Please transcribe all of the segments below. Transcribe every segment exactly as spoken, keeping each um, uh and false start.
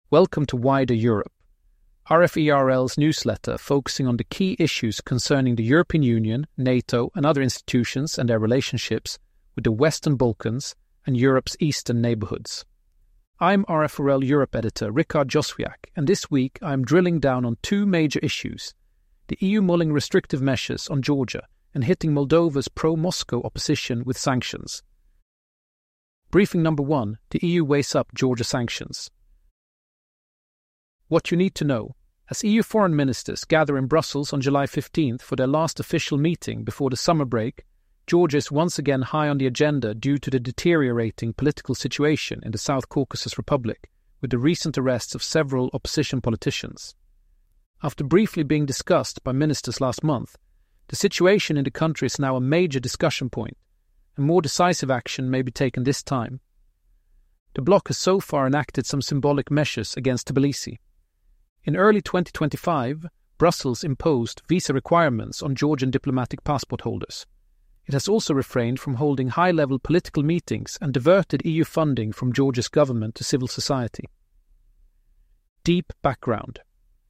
Welcome to Wider Europe, R F E R L's newsletter focusing on the key issues concerning the European Union, NATO and other institutions and their relationships with the Western Balkans and Europe's eastern neighbourhoods. I'm R F E R L Europe editor Rikard Joswiak, and this week I'm drilling down on two major issues: the E U mulling restrictive measures on Georgia and hitting Moldova's pro-Moscow opposition with sanctions. Briefing number one, the E U weighs up Georgia sanctions. What you need to know. As E U foreign ministers gather in Brussels on July fifteenth for their last official meeting before the summer break, Georgia is once again high on the agenda due to the deteriorating political situation in the South Caucasus Republic, with the recent arrests of several opposition politicians. After briefly being discussed by ministers last month, the situation in the country is now a major discussion point, and more decisive action may be taken this time. The bloc has so far enacted some symbolic measures against Tbilisi. In early twenty twenty-five, Brussels imposed visa requirements on Georgian diplomatic passport holders. It has also refrained from holding high-level political meetings and diverted E U funding from Georgia's government to civil society. Deep background.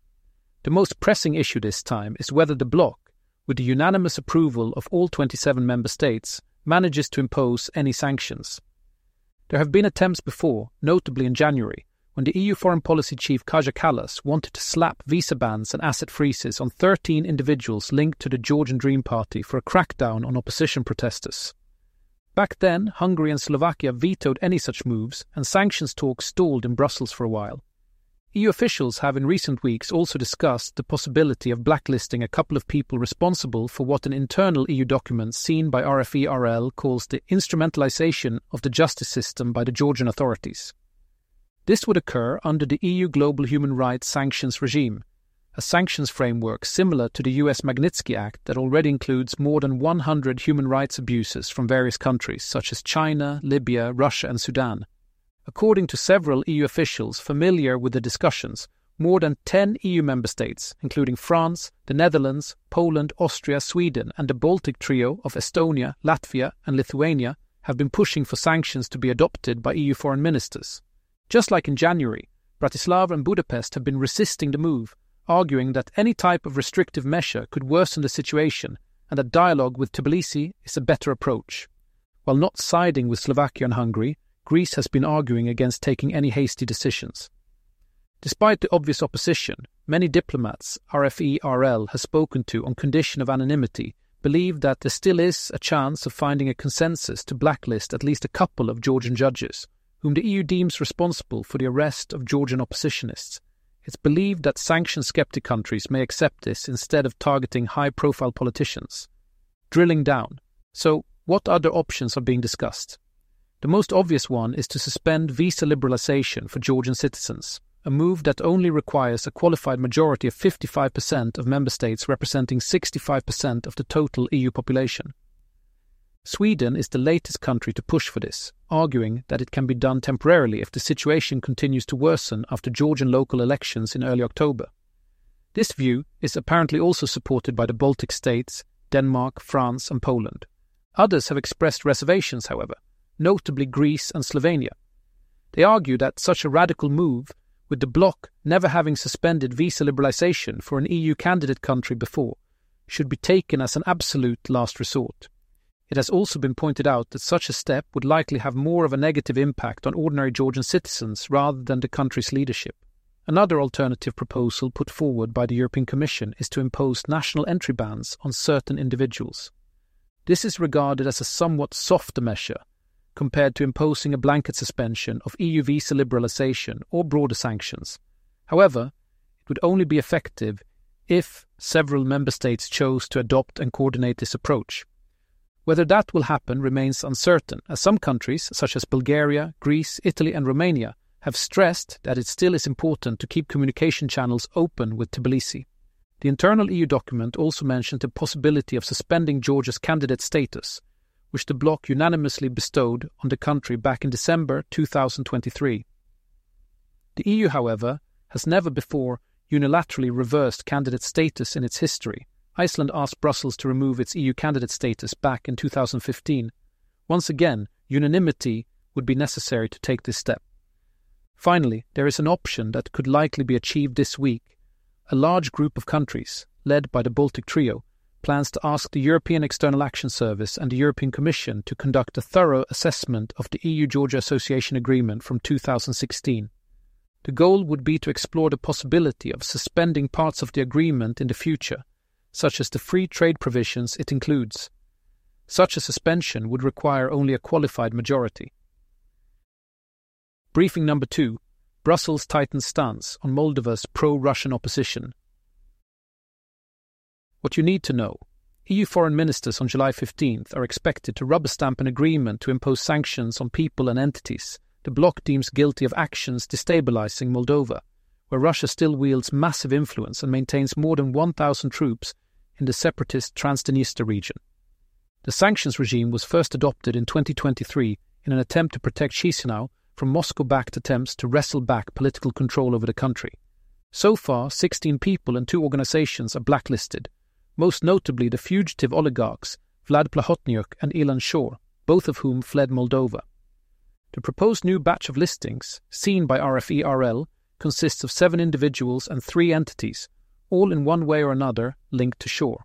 The most pressing issue this time is whether the bloc, with the unanimous approval of all twenty-seven member states, manages to impose any sanctions. There have been attempts before, notably in January, when the E U foreign policy chief Kaja Kallas wanted to slap visa bans and asset freezes on thirteen individuals linked to the Georgian Dream Party for a crackdown on opposition protesters. Back then, Hungary and Slovakia vetoed any such moves, and sanctions talks stalled in Brussels for a while. E U officials have in recent weeks also discussed the possibility of blacklisting a couple of people responsible for what an internal E U document seen by R F E R L calls the instrumentalization of the justice system by the Georgian authorities. This would occur under the E U Global Human Rights Sanctions Regime, a sanctions framework similar to the U S Magnitsky Act that already includes more than one hundred human rights abuses from various countries such as China, Libya, Russia and Sudan. According to several E U officials familiar with the discussions, more than ten E U member states, including France, the Netherlands, Poland, Austria, Sweden and the Baltic trio of Estonia, Latvia and Lithuania, have been pushing for sanctions to be adopted by E U foreign ministers. Just like in January, Bratislava and Budapest have been resisting the move, arguing that any type of restrictive measure could worsen the situation and that dialogue with Tbilisi is a better approach. While not siding with Slovakia and Hungary, Greece has been arguing against taking any hasty decisions. Despite the obvious opposition, many diplomats R F E R L has spoken to on condition of anonymity believe that there still is a chance of finding a consensus to blacklist at least a couple of Georgian judges, whom the E U deems responsible for the arrest of Georgian oppositionists. It's believed that sanction-skeptic countries may accept this instead of targeting high-profile politicians. Drilling down. So, what other options are being discussed? The most obvious one is to suspend visa liberalization for Georgian citizens, a move that only requires a qualified majority of fifty-five percent of member states representing sixty-five percent of the total E U population. Sweden is the latest country to push for this, arguing that it can be done temporarily if the situation continues to worsen after Georgian local elections in early October. This view is apparently also supported by the Baltic states, Denmark, France and Poland. Others have expressed reservations, however, notably Greece and Slovenia. They argue that such a radical move, with the bloc never having suspended visa liberalization for an E U candidate country before, should be taken as an absolute last resort. It has also been pointed out that such a step would likely have more of a negative impact on ordinary Georgian citizens rather than the country's leadership. Another alternative proposal put forward by the European Commission is to impose national entry bans on certain individuals. This is regarded as a somewhat softer measure compared to imposing a blanket suspension of E U visa liberalization or broader sanctions. However, it would only be effective if several member states chose to adopt and coordinate this approach. Whether that will happen remains uncertain, as some countries, such as Bulgaria, Greece, Italy and Romania, have stressed that it still is important to keep communication channels open with Tbilisi. The internal E U document also mentioned the possibility of suspending Georgia's candidate status, which the bloc unanimously bestowed on the country back in December two thousand twenty-three. The E U, however, has never before unilaterally reversed candidate status in its history. Iceland asked Brussels to remove its E U candidate status back in two thousand fifteen. Once again, unanimity would be necessary to take this step. Finally, there is an option that could likely be achieved this week. A large group of countries, led by the Baltic Trio, plans to ask the European External Action Service and the European Commission to conduct a thorough assessment of the E U-Georgia Association Agreement from two thousand sixteen. The goal would be to explore the possibility of suspending parts of the agreement in the future, such as the free trade provisions it includes. Such a suspension would require only a qualified majority. Briefing number two. Brussels tightens stance on Moldova's pro-Russian opposition. What you need to know. E U foreign ministers on July fifteenth are expected to rubber stamp an agreement to impose sanctions on people and entities the bloc deems guilty of actions destabilizing Moldova, where Russia still wields massive influence and maintains more than one thousand troops in the separatist Transdniester region. The sanctions regime was first adopted in twenty twenty-three in an attempt to protect Chisinau from Moscow-backed attempts to wrestle back political control over the country. So far, sixteen people and two organizations are blacklisted, most notably the fugitive oligarchs Vlad Plahotniuk and Ilan Shor, both of whom fled Moldova. The proposed new batch of listings, seen by R F E R L, consists of seven individuals and three entities, all in one way or another linked to Shor.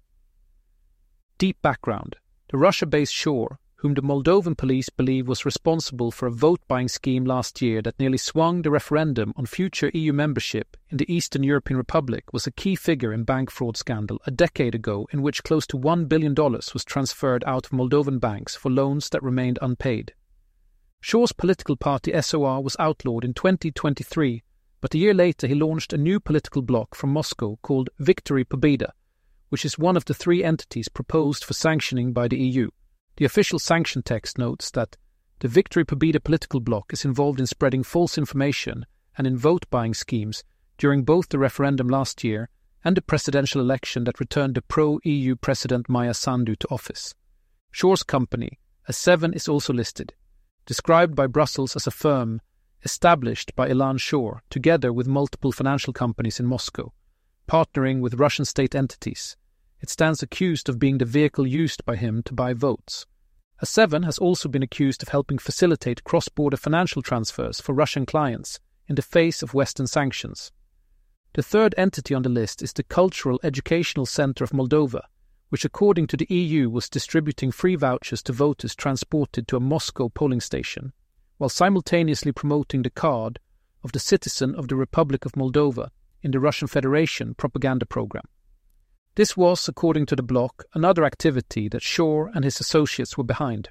Deep background. The Russia-based Shor, whom the Moldovan police believe was responsible for a vote-buying scheme last year that nearly swung the referendum on future E U membership in the Eastern European Republic, was a key figure in bank fraud scandal a decade ago in which close to one billion dollars was transferred out of Moldovan banks for loans that remained unpaid. Shor's political party S O R was outlawed in twenty twenty-three, but a year later he launched a new political bloc from Moscow called Victory Pobeda, which is one of the three entities proposed for sanctioning by the E U. The official sanction text notes that the Victory Pobeda political bloc is involved in spreading false information and in vote-buying schemes during both the referendum last year and the presidential election that returned the pro-E U President Maia Sandu to office. Shor's company, A seven, is also listed, described by Brussels as a firm established by Ilan Shor together with multiple financial companies in Moscow, partnering with Russian state entities. It stands accused of being the vehicle used by him to buy votes. A seven has also been accused of helping facilitate cross-border financial transfers for Russian clients in the face of Western sanctions. The third entity on the list is the Cultural Educational Center of Moldova, which according to the E U was distributing free vouchers to voters transported to a Moscow polling station, while simultaneously promoting the card of the citizen of the Republic of Moldova in the Russian Federation propaganda program. This was, according to the bloc, another activity that Shor and his associates were behind.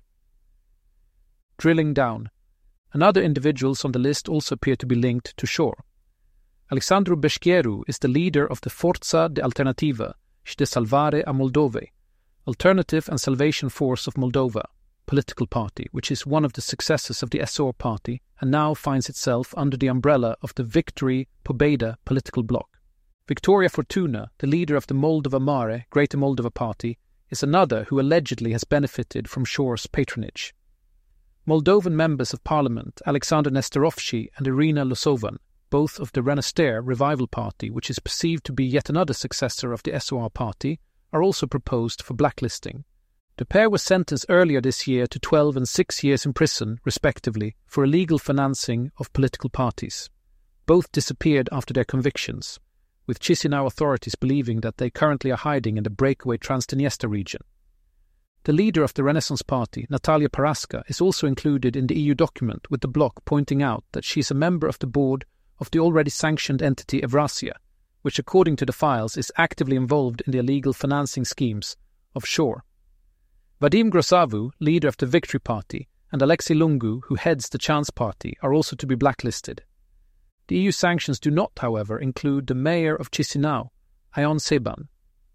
Drilling down. Another individuals on the list also appear to be linked to Shor. Alexandru Beșcheru is the leader of the Forța de Alternativă și de Salvare a Moldovei, Alternative and Salvation Force of Moldova, political party, which is one of the successors of the S O R party and now finds itself under the umbrella of the Victory Pobeda political bloc. Victoria Fortuna, the leader of the Moldova Mare, Greater Moldova Party, is another who allegedly has benefited from Shor's patronage. Moldovan members of parliament Alexander Nestorovski and Irina Losovan, both of the Renaster Revival Party, which is perceived to be yet another successor of the S O R party, are also proposed for blacklisting. The pair were sentenced earlier this year to twelve and six years in prison, respectively, for illegal financing of political parties. Both disappeared after their convictions, with Chisinau authorities believing that they currently are hiding in the breakaway Transdniester region. The leader of the Renaissance Party, Natalia Paraska, is also included in the E U document, with the bloc pointing out that she is a member of the board of the already sanctioned entity Evrasia, which according to the files is actively involved in the illegal financing schemes of Shor. Vadim Grosavu, leader of the Victory Party, and Alexei Lungu, who heads the Chance Party, are also to be blacklisted. The E U sanctions do not, however, include the mayor of Chisinau, Ion Seban.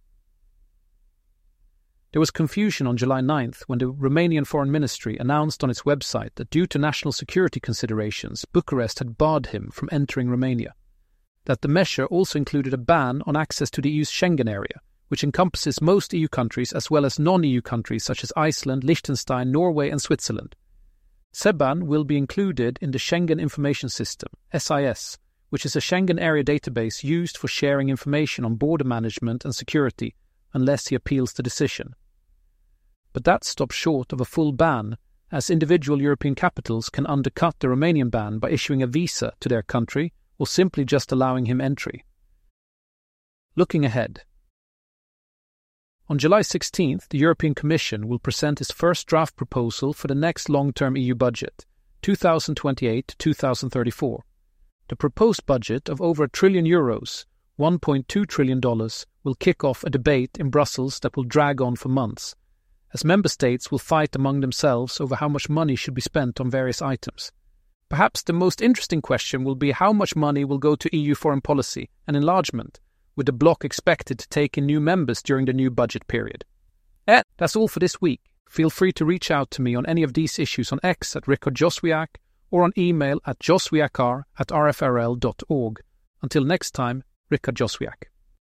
There was confusion on July ninth when the Romanian Foreign Ministry announced on its website that due to national security considerations, Bucharest had barred him from entering Romania. That the measure also included a ban on access to the E U's Schengen area, which encompasses most E U countries as well as non-E U countries such as Iceland, Liechtenstein, Norway and Switzerland. Seban will be included in the Schengen Information System, S I S, which is a Schengen area database used for sharing information on border management and security, unless he appeals the decision. But that stops short of a full ban, as individual European capitals can undercut the Romanian ban by issuing a visa to their country or simply just allowing him entry. Looking ahead. On July sixteenth, the European Commission will present its first draft proposal for the next long-term E U budget, two thousand twenty-eight to two thousand thirty-four. The proposed budget of over a trillion euros, one point two trillion dollars, will kick off a debate in Brussels that will drag on for months, as member states will fight among themselves over how much money should be spent on various items. Perhaps the most interesting question will be how much money will go to E U foreign policy and enlargement, with the bloc expected to take in new members during the new budget period. Eh, that's all for this week. Feel free to reach out to me on any of these issues on X at Rikard Joswiak or on email at joswiakar at r f r l dot org. Until next time, Rikard Joswiak.